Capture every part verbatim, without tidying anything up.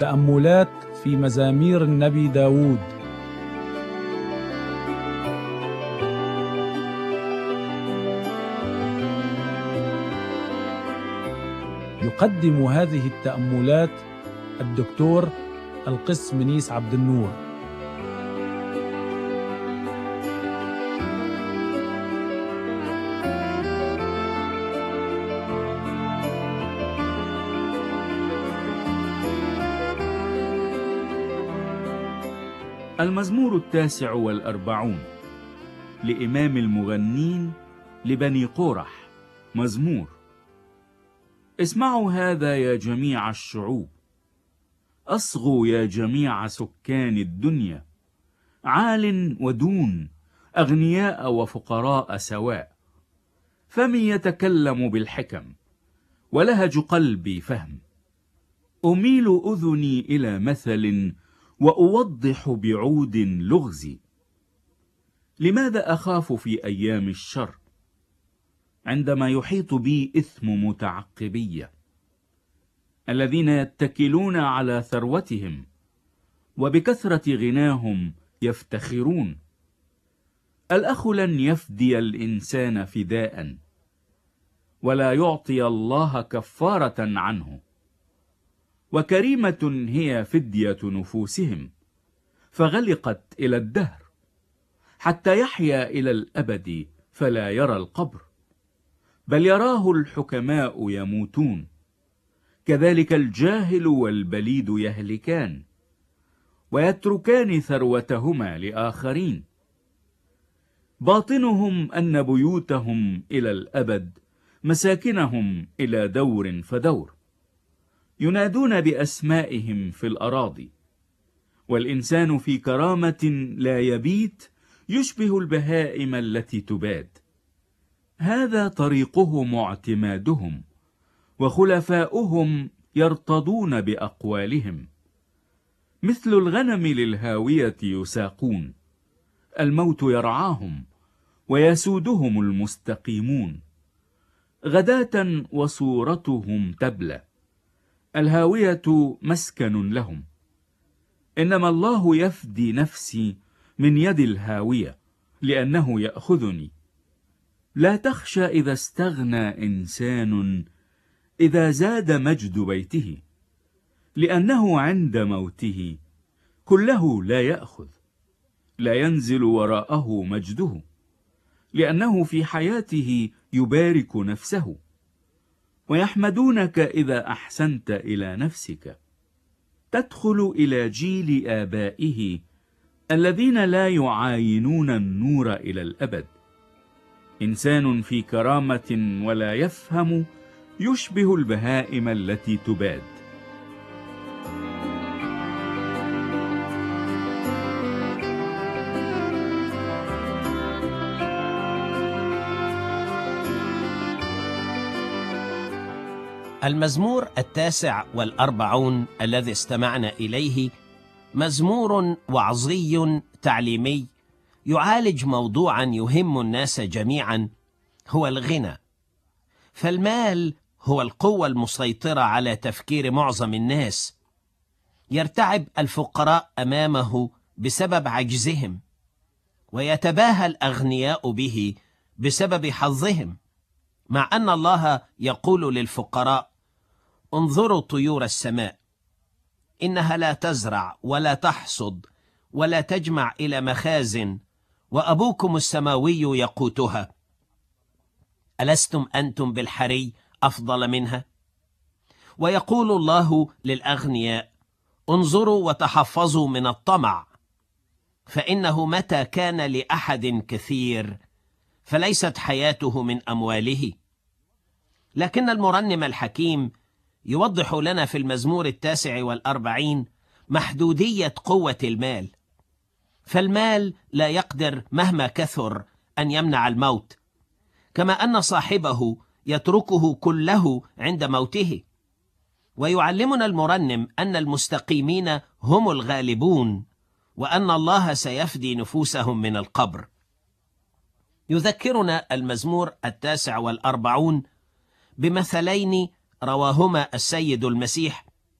تأملات في مزامير النبي داود. يقدم هذه التأملات الدكتور القس منيس عبد النور. المزمور التاسع والأربعون لإمام المغنين لبني قورح. مزمور: اسمعوا هذا يا جميع الشعوب، أصغوا يا جميع سكان الدنيا، عال ودون، أغنياء وفقراء سواء، فمي يتكلم بالحكم، ولهج قلبي فهم. أميل أذني إلى مثل، وأوضح بعود لغزي. لماذا أخاف في أيام الشر، عندما يحيط بي إثم متعقبية؟ الذين يتكلون على ثروتهم وبكثرة غناهم يفتخرون. الأخ لن يفدي الإنسان فداء، ولا يعطي الله كفارة عنه. وكريمة هي فدية نفوسهم، فغلقت إلى الدهر، حتى يحيا إلى الأبد فلا يرى القبر. بل يراه الحكماء يموتون، كذلك الجاهل والبليد يهلكان، ويتركان ثروتهما لآخرين. باطنهم أن بيوتهم إلى الأبد، مساكنهم إلى دور فدور. ينادون بأسمائهم في الأراضي، والإنسان في كرامة لا يبيت، يشبه البهائم التي تباد. هذا طريقهم واعتمادهم، وخلفاؤهم يرتضون بأقوالهم. مثل الغنم للهاوية يساقون، الموت يرعاهم، ويسودهم المستقيمون. غداة وصورتهم تبلى، الهاوية مسكن لهم. إنما الله يفدي نفسي من يد الهاوية، لأنه يأخذني. لا تخشى إذا استغنى إنسان، إذا زاد مجد بيته، لأنه عند موته كله لا يأخذ، لا ينزل وراءه مجده، لأنه في حياته يبارك نفسه. ويحمدونك إذا أحسنت إلى نفسك. تدخل إلى جيل آبائه الذين لا يعاينون النور إلى الأبد. إنسان في كرامة ولا يفهم، يشبه البهائم التي تباد. المزمور التاسع والأربعون الذي استمعنا إليه مزمور وعظي تعليمي، يعالج موضوعا يهم الناس جميعا، هو الغنى. فالمال هو القوة المسيطرة على تفكير معظم الناس. يرتعب الفقراء أمامه بسبب عجزهم، ويتباهى الأغنياء به بسبب حظهم، مع أن الله يقول للفقراء: انظروا طيور السماء، إنها لا تزرع ولا تحصد ولا تجمع إلى مخازن، وأبوكم السماوي يقوتها. ألستم أنتم بالحري أفضل منها؟ ويقول الله للأغنياء: انظروا وتحفظوا من الطمع، فإنه متى كان لأحد كثير فليست حياته من أمواله. لكن المرنم الحكيم يوضح لنا في المزمور التاسع والأربعين محدودية قوة المال. فالمال لا يقدر مهما كثر أن يمنع الموت، كما أن صاحبه يتركه كله عند موته. ويعلمنا المرنم أن المستقيمين هم الغالبون، وأن الله سيفدي نفوسهم من القبر. يذكرنا المزمور التاسع والأربعون بمثلين رواهما السيد المسيح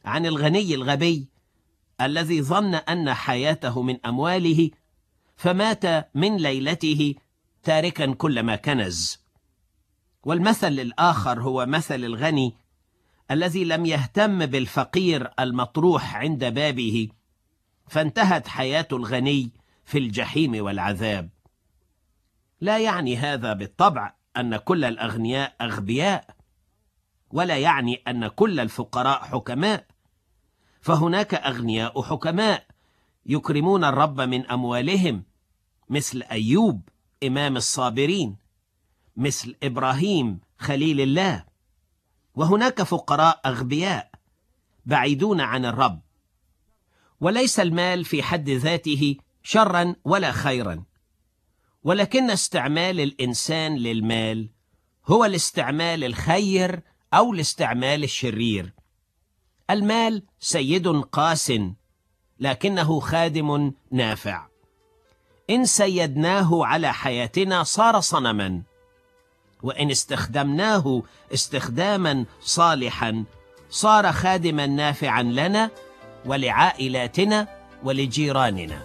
عن الغني الغبي الذي ظن أن حياته من أمواله فمات من ليلته تاركا كل ما كنز. والمثل الآخر هو مثل الغني الذي لم يهتم بالفقير المطروح عند بابه، فانتهت حياة الغني في الجحيم والعذاب. لا يعني هذا بالطبع أن كل الأغنياء أغبياء، ولا يعني أن كل الفقراء حكماء، فهناك أغنياء حكماء يكرمون الرب من أموالهم، مثل أيوب إمام الصابرين، مثل إبراهيم خليل الله. وهناك فقراء أغبياء بعيدون عن الرب. وليس المال في حد ذاته شرا ولا خيرا، ولكن استعمال الإنسان للمال هو الاستعمال الخير أو الاستعمال الشرير. المال سيد قاس، لكنه خادم نافع. إن سيدناه على حياتنا صار صنما، وإن استخدمناه استخداما صالحا صار خادما نافعا لنا ولعائلاتنا ولجيراننا.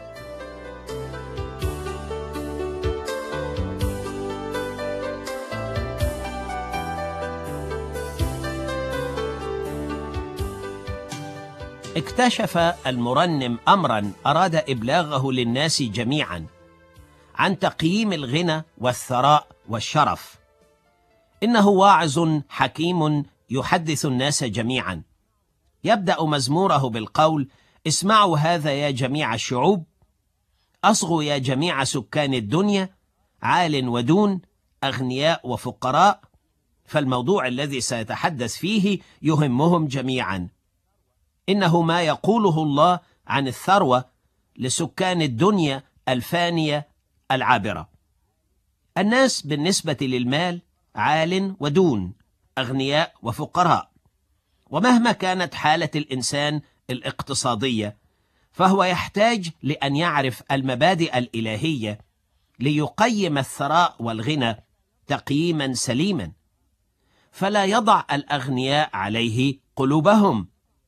اكتشف المرنم أمرا أراد إبلاغه للناس جميعا عن تقييم الغنى والثراء والشرف. إنه واعظ حكيم يحدث الناس جميعا. يبدأ مزموره بالقول: اسمعوا هذا يا جميع الشعوب، أصغوا يا جميع سكان الدنيا، عال ودون، أغنياء وفقراء. فالموضوع الذي سيتحدث فيه يهمهم جميعا. إنه ما يقوله الله عن الثروة لسكان الدنيا الفانية العابرة. الناس بالنسبة للمال عال ودون، أغنياء وفقراء. ومهما كانت حالة الإنسان الاقتصادية، فهو يحتاج لأن يعرف المبادئ الإلهية ليقيم الثراء والغنى تقييما سليما، فلا يضع الأغنياء عليه قلوبهم.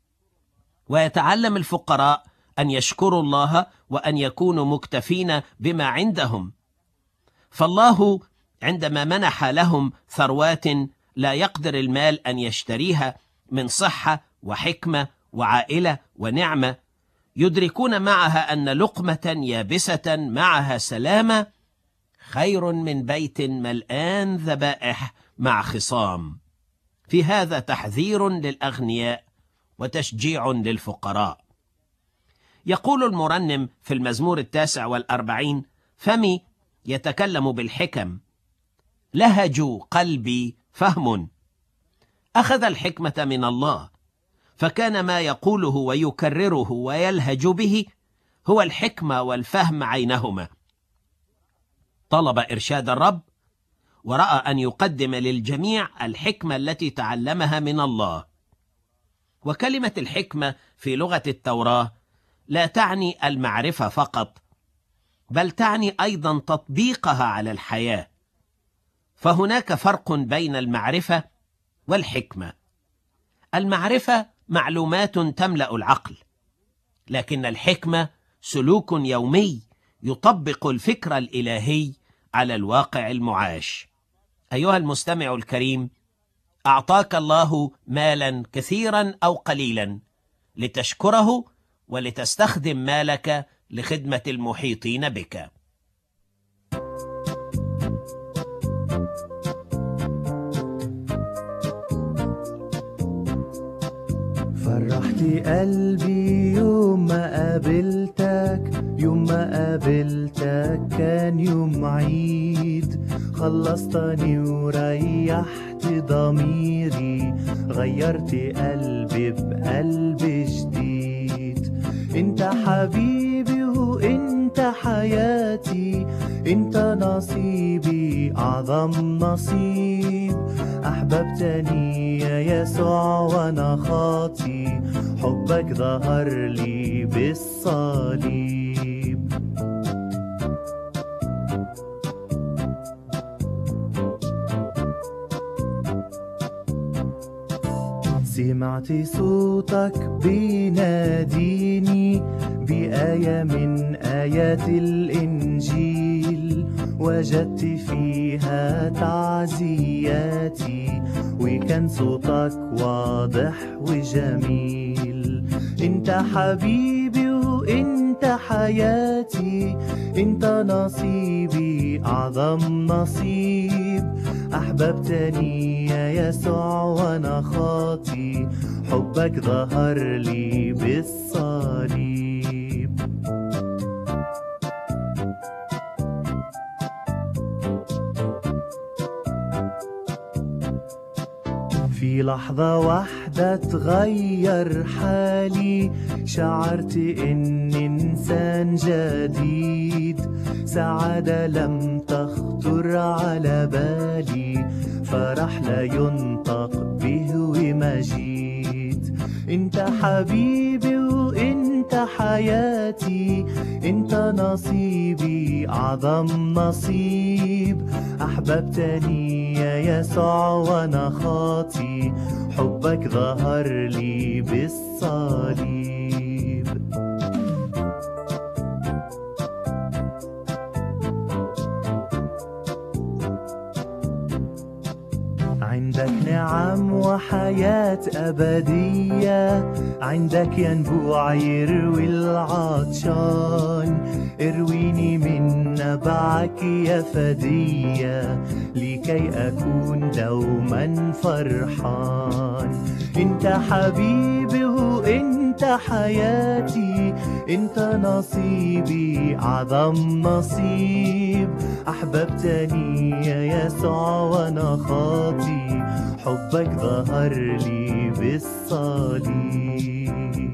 ويتعلم الفقراء أن يشكروا الله وأن يكونوا مكتفين بما عندهم. فالله عندما منح لهم ثروات لا يقدر المال أن يشتريها من صحة وحكمة وعائلة ونعمة، يدركون معها أن لقمة يابسة معها سلامة خير من بيت ملآن ذبائح مع خصام. في هذا تحذير للأغنياء وتشجيع للفقراء. يقول المرنم في المزمور التاسع والأربعين: فمي يتكلم بالحكم، لهجوا قلبي فهم. أخذ الحكمة من الله، فكان ما يقوله ويكرره ويلهج به هو الحكمة والفهم عينهما. طلب إرشاد الرب، ورأى أن يقدم للجميع الحكمة التي تعلمها من الله. وكلمة الحكمة في لغة التوراة لا تعني المعرفة فقط، بل تعني أيضا تطبيقها على الحياة. فهناك فرق بين المعرفة والحكمة. المعرفة معلومات تملأ العقل، لكن الحكمة سلوك يومي يطبق الفكر الإلهي على الواقع المعاش. أيها المستمع الكريم، أعطاك الله مالا كثيرا أو قليلا لتشكره ولتستخدم مالك لخدمة المحيطين بك. فرحت قلبي يوم ما قابلتك، يوم ما قابلتك كان يوم عيد. خلصتني وريحت ضميري، غيرت قلبي بقلب جديد. انت حبيبي وانت حياتي، انت نصيبي اعظم نصيب. احببتني يا يسوع وانا خاطي، حبك ظهر لي بالصليب. سمعت صوتك بيناديني بآية من آيات الإنجيل، وجدت فيها تعزياتي وكان صوتك واضح وجميل. انت حبيبي وانت حياتي، انت نصيبي اعظم نصيب. احببتني يا يسوع وانا خاطي، حبك ظهر لي بالصليب. في لحظة واحدة تغير حالي، شعرت إني إنسان جديد. سعادة لم تخطر على بالي، فرح لا ينطق به ومجيد. انت حبيبي وانت حياتي، انت نصيبي اعظم نصيب. احببتني يا يسوع وانا خاطي، حبك ظهر لي بالصليب. عندك نعم وحياة أبدية، عندك ينبوع يروي العطشان. ارويني من نبعك يا فدية، لكي أكون دوما فرحان. انت حبيبي وانت حياتي، انت نصيبي اعظم نصيب. احببتني يا يسوع وانا خاطي، حبك ظهر لي بالصليب.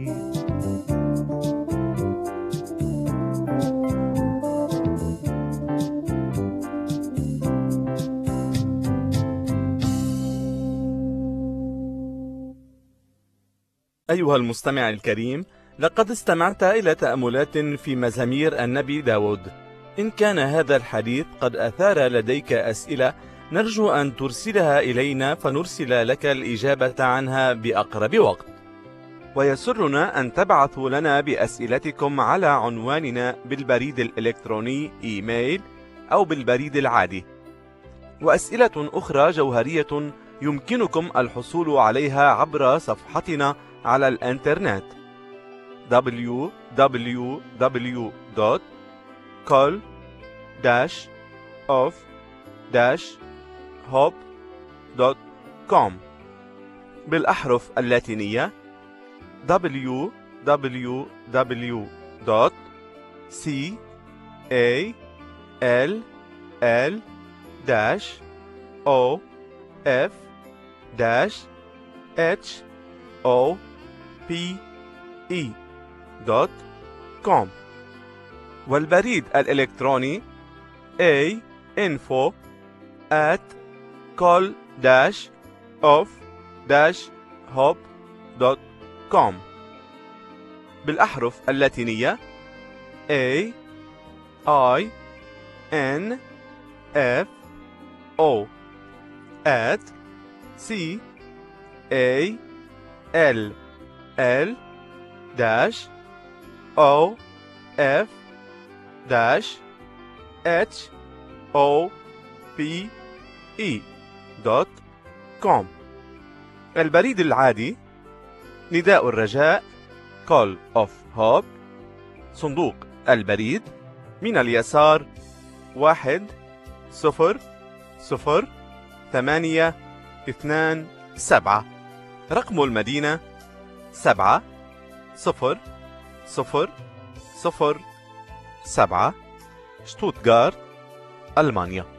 أيها المستمع الكريم، لقد استمعت إلى تأملات في مزامير النبي داود. إن كان هذا الحديث قد أثار لديك أسئلة، نرجو أن ترسلها إلينا فنرسل لك الإجابة عنها بأقرب وقت. ويسرنا أن تبعثوا لنا بأسئلتكم على عنواننا بالبريد الإلكتروني إيميل أو بالبريد العادي. وأسئلة أخرى جوهرية يمكنكم الحصول عليها عبر صفحتنا على الإنترنت دبليو دبليو دبليو دوت كول داش أوف داش هوب دوت كوم بالأحرف اللاتينية دبليو دبليو دبليو دوت سي إيه إل إل داش أو إف داش إتش أو بي إي دوت كوم والبريد الإلكتروني A info at call dash of dash hop دوت كوم بالأحرف اللاتينية A I N F O at C A L L dash O F dash H O P E دوت كوم. البريد العادي نداء الرجاء Call of Hope، صندوق البريد من اليسار واحد صفر صفر ثمانية اثنان سبعة، رقم المدينة سبعة صفر صفر صفر سبعة، شتوتغارت، ألمانيا.